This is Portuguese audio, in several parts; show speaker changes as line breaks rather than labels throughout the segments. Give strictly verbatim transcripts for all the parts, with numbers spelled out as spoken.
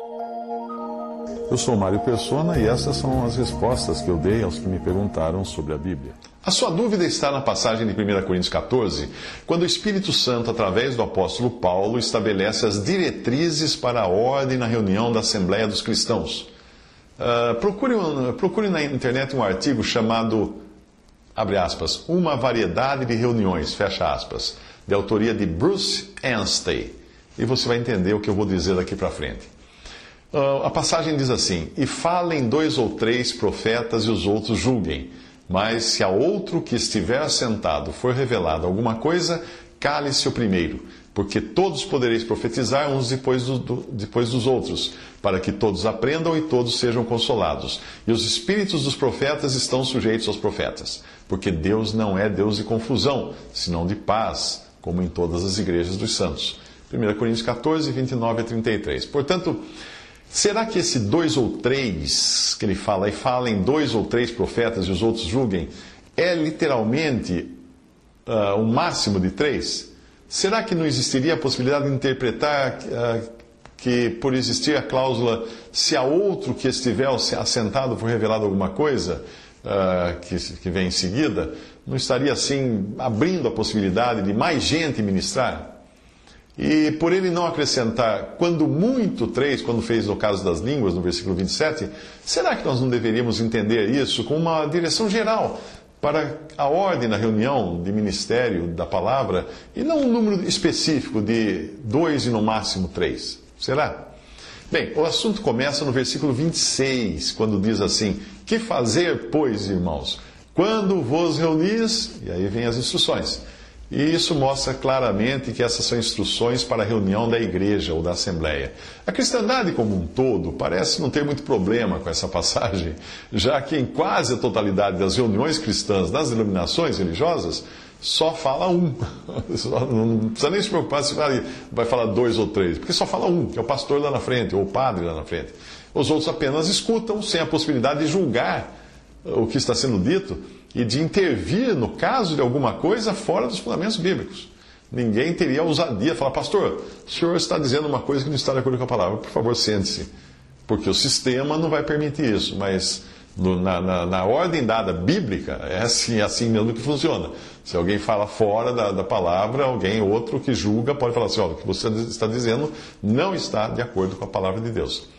Eu sou Mário Persona e essas são as respostas que eu dei aos que me perguntaram sobre a Bíblia.
A sua dúvida está na passagem de primeira Coríntios quatorze, quando o Espírito Santo, através do apóstolo Paulo, estabelece as diretrizes para a ordem na reunião da Assembleia dos Cristãos. Uh, procure, um, procure na internet um artigo chamado, abre aspas, Uma Variedade de Reuniões, fecha aspas, de autoria de Bruce Anstey. E você vai entender o que eu vou dizer daqui para frente. Uh, a passagem diz assim: E falem dois ou três profetas e os outros julguem. Mas se a outro que estiver assentado for revelado alguma coisa, cale-se o primeiro, porque todos podereis profetizar uns depois, do, do, depois dos outros, para que todos aprendam e todos sejam consolados. E os espíritos dos profetas estão sujeitos aos profetas, porque Deus não é Deus de confusão, senão de paz, como em todas as igrejas dos santos. primeira Coríntios quatorze, vinte e nove a trinta e três. Portanto, será que esse dois ou três, que ele fala, e falem dois ou três profetas e os outros julguem, é literalmente uh, um máximo de três? Será que não existiria a possibilidade de interpretar uh, que, por existir a cláusula, se a outro que estiver assentado for revelado alguma coisa, uh, que, que vem em seguida, não estaria assim abrindo a possibilidade de mais gente ministrar? E por ele não acrescentar, quando muito, três, quando fez no caso das línguas, no versículo vinte e sete, será que nós não deveríamos entender isso com uma direção geral para a ordem na reunião de ministério da palavra e não um número específico de dois e no máximo três? Será? Bem, o assunto começa no versículo vinte e seis, quando diz assim: Que fazer, pois, irmãos, quando vos reunis? E aí vem as instruções. E isso mostra claramente que essas são instruções para a reunião da igreja ou da assembleia. A cristandade como um todo parece não ter muito problema com essa passagem, já que em quase a totalidade das reuniões cristãs das denominações religiosas, só fala um. Não precisa nem se preocupar se vai falar dois ou três, porque só fala um, que é o pastor lá na frente, ou o padre lá na frente. Os outros apenas escutam, sem a possibilidade de julgar o que está sendo dito e de intervir no caso de alguma coisa fora dos fundamentos bíblicos. Ninguém teria a ousadia de falar: pastor, o senhor está dizendo uma coisa que não está de acordo com a palavra, por favor, sente-se. Porque o sistema não vai permitir isso, mas no, na, na, na ordem dada bíblica, é assim, é assim mesmo que funciona. Se alguém fala fora da, da palavra, alguém outro que julga pode falar assim: olha, o que você está dizendo não está de acordo com a palavra de Deus.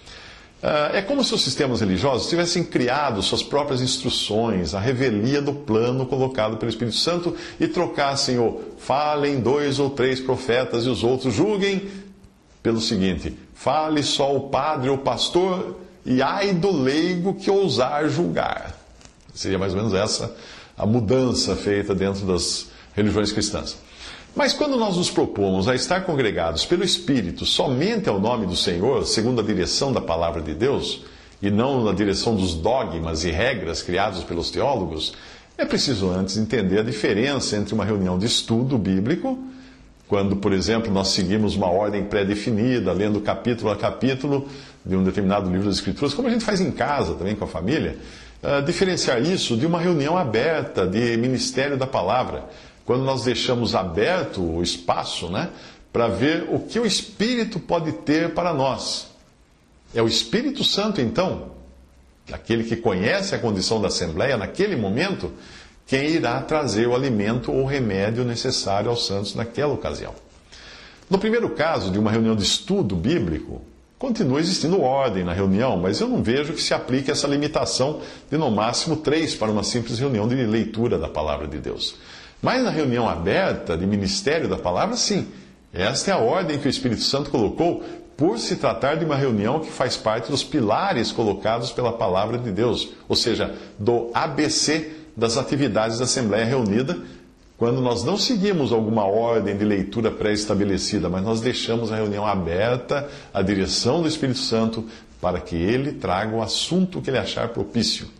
É como se os sistemas religiosos tivessem criado suas próprias instruções, a revelia do plano colocado pelo Espírito Santo, e trocassem o falem dois ou três profetas e os outros julguem pelo seguinte: fale só o padre ou o pastor e ai do leigo que ousar julgar. Seria mais ou menos essa a mudança feita dentro das religiões cristãs. Mas quando nós nos propomos a estar congregados pelo Espírito somente ao nome do Senhor, segundo a direção da palavra de Deus, e não na direção dos dogmas e regras criados pelos teólogos, é preciso antes entender a diferença entre uma reunião de estudo bíblico, quando, por exemplo, nós seguimos uma ordem pré-definida, lendo capítulo a capítulo de um determinado livro das Escrituras, como a gente faz em casa também com a família, uh, diferenciar isso de uma reunião aberta de ministério da palavra, quando nós deixamos aberto o espaço, né, para ver o que o Espírito pode ter para nós. É o Espírito Santo, então, aquele que conhece a condição da Assembleia naquele momento, quem irá trazer o alimento ou remédio necessário aos santos naquela ocasião. No primeiro caso, de uma reunião de estudo bíblico, continua existindo ordem na reunião, mas eu não vejo que se aplique essa limitação de no máximo três para uma simples reunião de leitura da palavra de Deus. Mas na reunião aberta de ministério da palavra, sim. Esta é a ordem que o Espírito Santo colocou por se tratar de uma reunião que faz parte dos pilares colocados pela palavra de Deus. Ou seja, do A B C das atividades da Assembleia Reunida, quando nós não seguimos alguma ordem de leitura pré-estabelecida, mas nós deixamos a reunião aberta à direção do Espírito Santo para que ele traga o assunto que ele achar propício.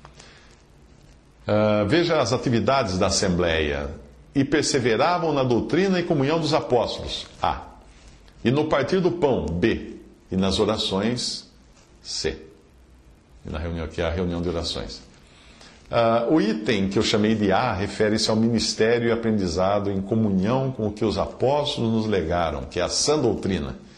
Uh, veja as atividades da Assembleia. E perseveravam na doutrina e comunhão dos apóstolos. A. E no partir do pão. B. E nas orações. C. E na reunião, que é a reunião de orações. Uh, o item que eu chamei de A refere-se ao ministério e aprendizado em comunhão com o que os apóstolos nos legaram, que é a sã doutrina.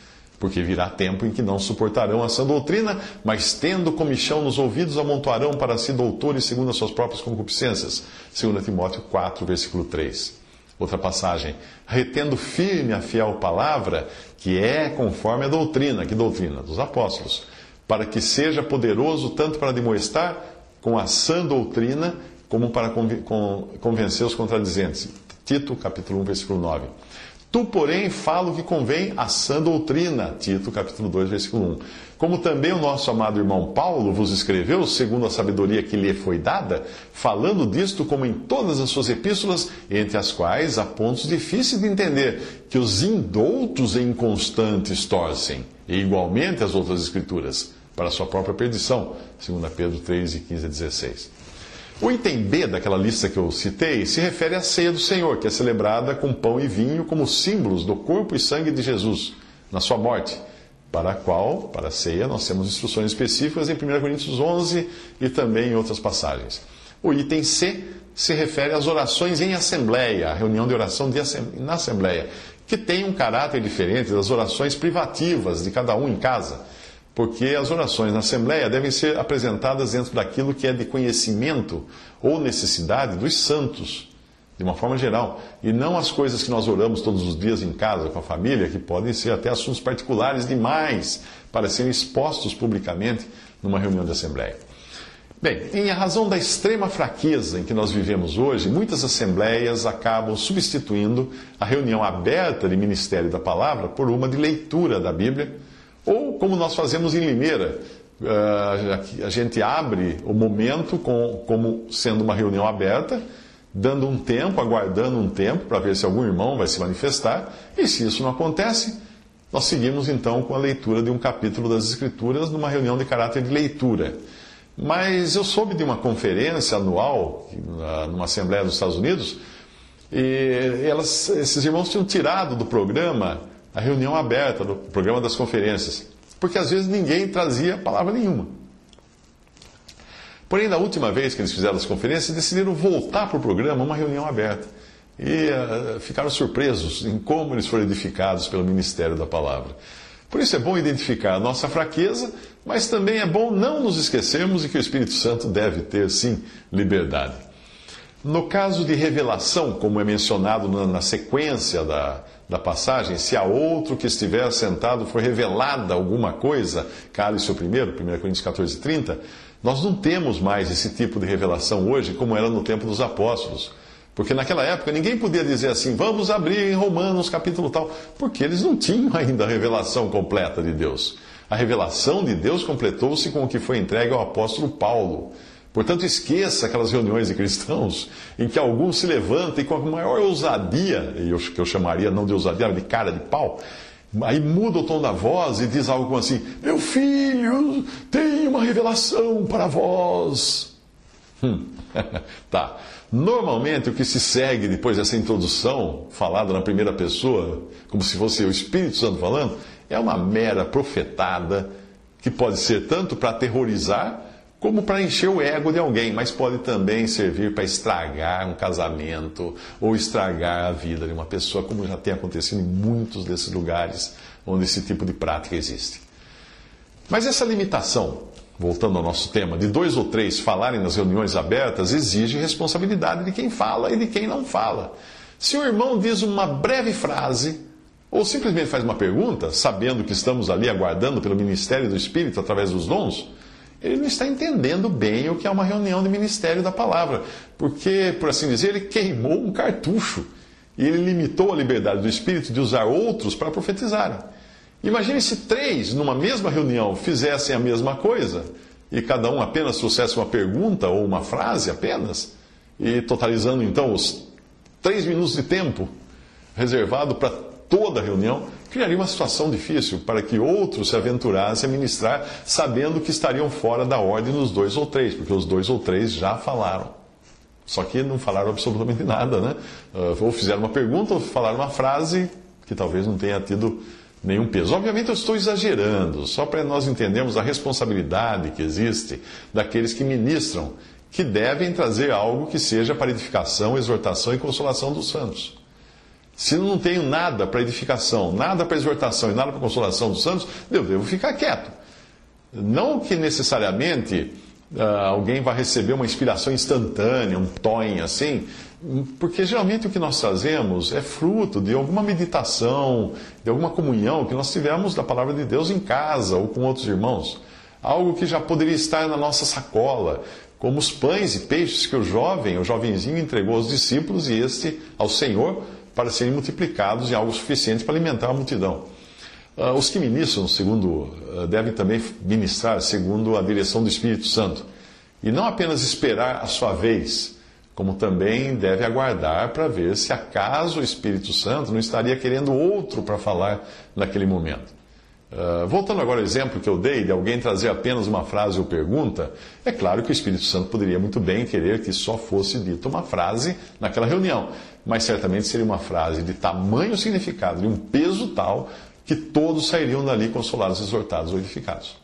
porque virá tempo em que não suportarão a sã doutrina, mas tendo comichão nos ouvidos, amontoarão para si doutores segundo as suas próprias concupiscências. Segunda Timóteo quatro, versículo três. Outra passagem, retendo firme a fiel palavra, que é conforme a doutrina, que doutrina? Dos apóstolos, para que seja poderoso tanto para demoestar com a sã doutrina, como para convencer os contradizentes. Tito, capítulo um, versículo nove. Tu, porém, fala o que convém à sã doutrina. Tito, capítulo dois, versículo um. Como também o nosso amado irmão Paulo vos escreveu, segundo a sabedoria que lhe foi dada, falando disto como em todas as suas epístolas, entre as quais há pontos difíceis de entender, que os indoutos e inconstantes torcem, e igualmente as outras escrituras, para a sua própria perdição. Segunda Pedro três, quinze a dezesseis. O item B daquela lista que eu citei se refere à ceia do Senhor, que é celebrada com pão e vinho como símbolos do corpo e sangue de Jesus, na sua morte, para a qual, para a ceia, nós temos instruções específicas em primeira Coríntios onze e também em outras passagens. O item C se refere às orações em assembleia, a reunião de oração de assem... na assembleia, que tem um caráter diferente das orações privativas de cada um em casa. Porque as orações na Assembleia devem ser apresentadas dentro daquilo que é de conhecimento ou necessidade dos santos, de uma forma geral. E não as coisas que nós oramos todos os dias em casa com a família, que podem ser até assuntos particulares demais para serem expostos publicamente numa reunião de Assembleia. Bem, em razão da extrema fraqueza em que nós vivemos hoje, muitas assembleias acabam substituindo a reunião aberta de ministério da palavra por uma de leitura da Bíblia. Ou, como nós fazemos em Limeira, a gente abre o momento com, como sendo uma reunião aberta, dando um tempo, aguardando um tempo para ver se algum irmão vai se manifestar, e se isso não acontece, nós seguimos então com a leitura de um capítulo das Escrituras numa reunião de caráter de leitura. Mas eu soube de uma conferência anual, numa Assembleia dos Estados Unidos, e elas, esses irmãos tinham tirado do programa a reunião aberta do programa das conferências, porque às vezes ninguém trazia palavra nenhuma. Porém, na última vez que eles fizeram as conferências, decidiram voltar para o programa uma reunião aberta. E uh, ficaram surpresos em como eles foram edificados pelo ministério da palavra. Por isso é bom identificar a nossa fraqueza, mas também é bom não nos esquecermos de que o Espírito Santo deve ter, sim, liberdade. No caso de revelação, como é mencionado na, na sequência da, da passagem, se a outro que estiver sentado for revelada alguma coisa, cale-se o primeiro, primeira Coríntios catorze, trinta, nós não temos mais esse tipo de revelação hoje como era no tempo dos apóstolos. Porque naquela época ninguém podia dizer assim, vamos abrir em Romanos capítulo tal, porque eles não tinham ainda a revelação completa de Deus. A revelação de Deus completou-se com o que foi entregue ao apóstolo Paulo. Portanto, esqueça aquelas reuniões de cristãos em que alguns se levantam e com a maior ousadia, que eu chamaria não de ousadia, mas de cara de pau, aí muda o tom da voz e diz algo como assim, meu filho, tem uma revelação para vós. Hum, tá. Normalmente o que se segue depois dessa introdução, falada na primeira pessoa, como se fosse o Espírito Santo falando, é uma mera profetada que pode ser tanto para aterrorizar, como para encher o ego de alguém, mas pode também servir para estragar um casamento ou estragar a vida de uma pessoa, como já tem acontecido em muitos desses lugares onde esse tipo de prática existe. Mas essa limitação, voltando ao nosso tema, de dois ou três falarem nas reuniões abertas, exige responsabilidade de quem fala e de quem não fala. Se o irmão diz uma breve frase, ou simplesmente faz uma pergunta, sabendo que estamos ali aguardando pelo ministério do Espírito através dos dons, ele não está entendendo bem o que é uma reunião de ministério da palavra, porque, por assim dizer, ele queimou um cartucho e ele limitou a liberdade do Espírito de usar outros para profetizarem. Imagine se três, numa mesma reunião, fizessem a mesma coisa e cada um apenas trouxesse uma pergunta ou uma frase apenas, e totalizando então os três minutos de tempo reservado para toda a reunião, criaria uma situação difícil para que outros se aventurassem a ministrar, sabendo que estariam fora da ordem dos dois ou três, porque os dois ou três já falaram. Só que não falaram absolutamente nada, né? Ou fizeram uma pergunta, ou falaram uma frase que talvez não tenha tido nenhum peso. Obviamente eu estou exagerando, só para nós entendermos a responsabilidade que existe daqueles que ministram, que devem trazer algo que seja para edificação, exortação e consolação dos santos. Se eu não tenho nada para edificação, nada para exortação e nada para consolação dos santos, eu devo ficar quieto. Não que necessariamente uh, alguém vai receber uma inspiração instantânea, um toim assim, porque geralmente o que nós trazemos é fruto de alguma meditação, de alguma comunhão que nós tivemos da palavra de Deus em casa ou com outros irmãos. Algo que já poderia estar na nossa sacola, como os pães e peixes que o jovem, o jovenzinho entregou aos discípulos e este ao Senhor, para serem multiplicados em algo suficiente para alimentar a multidão. Uh, os que ministram, segundo, uh, devem também ministrar segundo a direção do Espírito Santo. E não apenas esperar a sua vez, como também deve aguardar para ver se acaso o Espírito Santo não estaria querendo outro para falar naquele momento. Uh, voltando agora ao exemplo que eu dei de alguém trazer apenas uma frase ou pergunta, é claro que o Espírito Santo poderia muito bem querer que só fosse dita uma frase naquela reunião, mas certamente seria uma frase de tamanho significado, de um peso tal, que todos sairiam dali consolados, exortados ou edificados.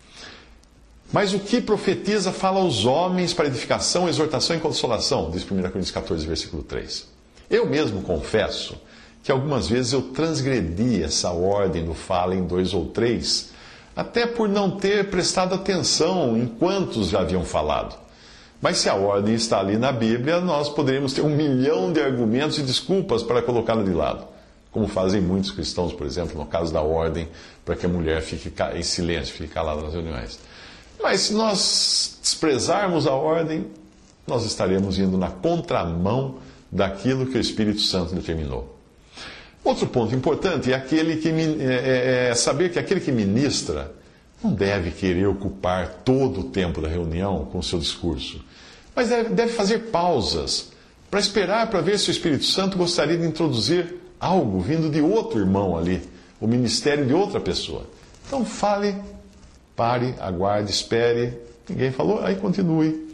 Mas o que profetiza fala aos homens para edificação, exortação e consolação, diz primeira Coríntios catorze, versículo três. Eu mesmo confesso que algumas vezes eu transgredi essa ordem do fala em dois ou três, até por não ter prestado atenção em quantos já haviam falado. Mas se a ordem está ali na Bíblia, nós poderíamos ter um milhão de argumentos e desculpas para colocá-la de lado, como fazem muitos cristãos, por exemplo, no caso da ordem, para que a mulher fique em silêncio, fique calada nas reuniões. Mas se nós desprezarmos a ordem, nós estaremos indo na contramão daquilo que o Espírito Santo determinou. Outro ponto importante é, aquele que, é, é saber que aquele que ministra não deve querer ocupar todo o tempo da reunião com o seu discurso, mas deve, deve fazer pausas para esperar para ver se o Espírito Santo gostaria de introduzir algo vindo de outro irmão ali, o ministério de outra pessoa. Então fale, pare, aguarde, espere. Ninguém falou, aí continue.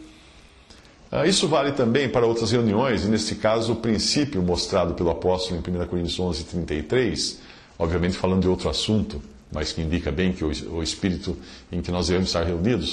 Isso vale também para outras reuniões, e neste caso o princípio mostrado pelo apóstolo em primeira Coríntios onze, trinta e três, obviamente falando de outro assunto, mas que indica bem que o espírito em que nós devemos estar reunidos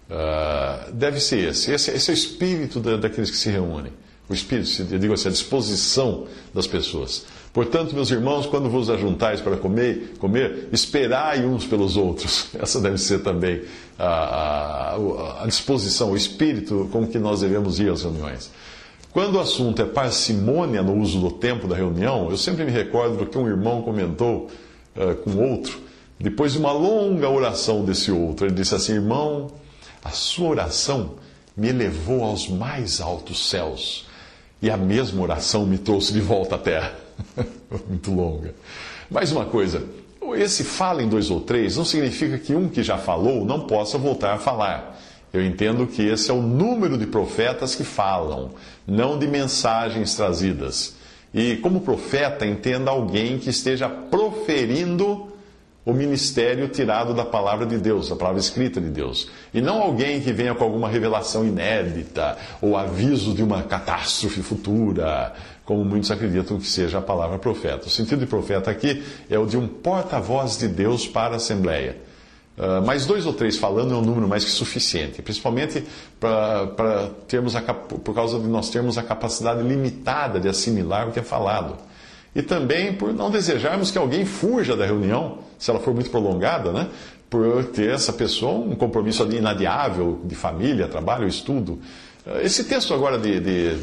uh, deve ser esse. esse. Esse é o espírito da, daqueles que se reúnem. O espírito, eu digo assim, a disposição das pessoas. Portanto, meus irmãos, quando vos ajuntais para comer, comer, esperai uns pelos outros. Essa deve ser também a, a, a disposição, o espírito com que nós devemos ir às reuniões. Quando o assunto é parcimônia no uso do tempo da reunião, eu sempre me recordo do que um irmão comentou uh, com outro, depois de uma longa oração desse outro. Ele disse assim: irmão, a sua oração me elevou aos mais altos céus, e a mesma oração me trouxe de volta à terra. Muito longa. Mais uma coisa, esse fala em dois ou três não significa que um que já falou não possa voltar a falar. Eu entendo que esse é o número de profetas que falam, não de mensagens trazidas. E como profeta, entenda alguém que esteja proferindo o ministério tirado da palavra de Deus, da palavra escrita de Deus. E não alguém que venha com alguma revelação inédita ou aviso de uma catástrofe futura, como muitos acreditam que seja a palavra profeta. O sentido de profeta aqui é o de um porta-voz de Deus para a Assembleia. Uh, mas dois ou três falando é um número mais que suficiente, principalmente para termos a, por causa de nós termos a capacidade limitada de assimilar o que é falado. E também por não desejarmos que alguém fuja da reunião, se ela for muito prolongada, né? Por ter essa pessoa um compromisso ali inadiável de família, trabalho, estudo. Esse texto agora de, de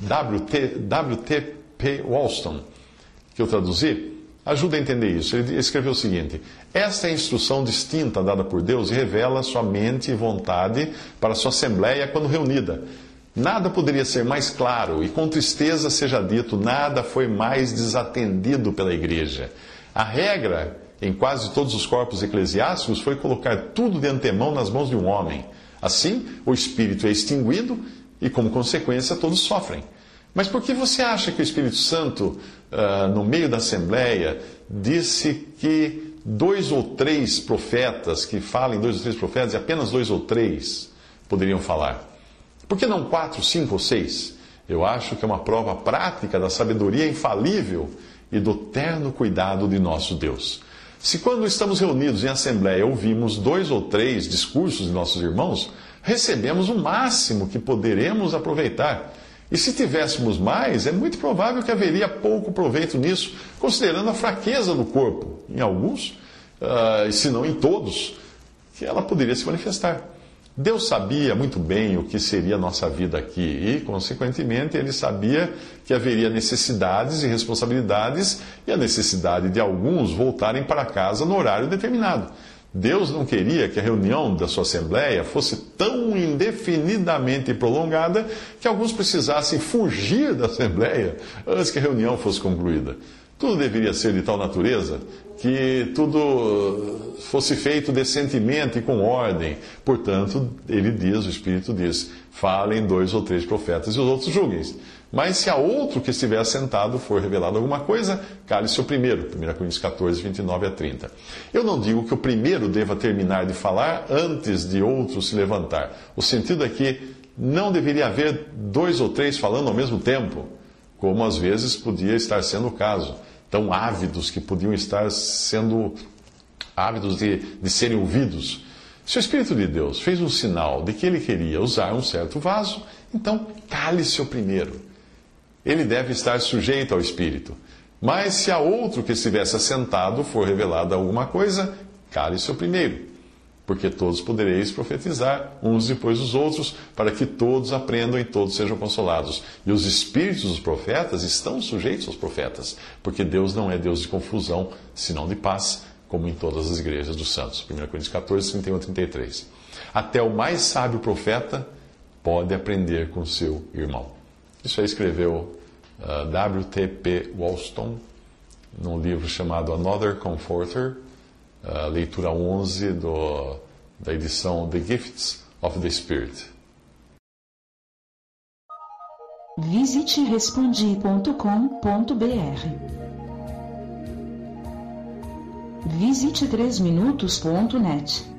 W T P Woolston, que eu traduzi, ajuda a entender isso. Ele escreveu o seguinte: esta é a instrução distinta dada por Deus e revela sua mente e vontade para a sua assembleia quando reunida. Nada poderia ser mais claro, e com tristeza seja dito, nada foi mais desatendido pela igreja. A regra em quase todos os corpos eclesiásticos foi colocar tudo de antemão nas mãos de um homem. Assim, o Espírito é extinguido e, como consequência, todos sofrem. Mas por que você acha que o Espírito Santo, uh, no meio da Assembleia, disse que dois ou três profetas, que falem dois ou três profetas, e apenas dois ou três poderiam falar? Por que não quatro, cinco ou seis? Eu acho que é uma prova prática da sabedoria infalível e do terno cuidado de nosso Deus. Se quando estamos reunidos em assembleia ouvimos dois ou três discursos de nossos irmãos, recebemos o máximo que poderemos aproveitar. E se tivéssemos mais, é muito provável que haveria pouco proveito nisso, considerando a fraqueza do corpo, em alguns, uh, se não em todos, que ela poderia se manifestar. Deus sabia muito bem o que seria a nossa vida aqui e, consequentemente, Ele sabia que haveria necessidades e responsabilidades e a necessidade de alguns voltarem para casa no horário determinado. Deus não queria que a reunião da sua Assembleia fosse tão indefinidamente prolongada que alguns precisassem fugir da Assembleia antes que a reunião fosse concluída. Tudo deveria ser de tal natureza que tudo fosse feito decentemente e com ordem. Portanto, ele diz, o Espírito diz, falem dois ou três profetas e os outros julguem. Mas se a outro que estiver assentado for revelado alguma coisa, cale-se o primeiro. primeira Coríntios catorze, vinte e nove a trinta. Eu não digo que o primeiro deva terminar de falar antes de outro se levantar. O sentido é que não deveria haver dois ou três falando ao mesmo tempo, como às vezes podia estar sendo o caso. Tão ávidos que podiam estar sendo ávidos de, de serem ouvidos. Se o Espírito de Deus fez um sinal de que ele queria usar um certo vaso, então cale-se o primeiro. Ele deve estar sujeito ao Espírito. Mas se a outro que estivesse assentado for revelada alguma coisa, cale-se o primeiro. Porque todos podereis profetizar, uns depois dos outros, para que todos aprendam e todos sejam consolados. E os espíritos dos profetas estão sujeitos aos profetas, porque Deus não é Deus de confusão, senão de paz, como em todas as igrejas dos santos. primeira Coríntios catorze, trinta e um a trinta e três. Até o mais sábio profeta pode aprender com seu irmão. Isso aí escreveu uh, W T P Wollstone, num livro chamado Another Comforter, Uh, leitura onze do, da edição The Gifts of the Spirit.
Visite respondi ponto com ponto b r. Visite três minutos ponto net.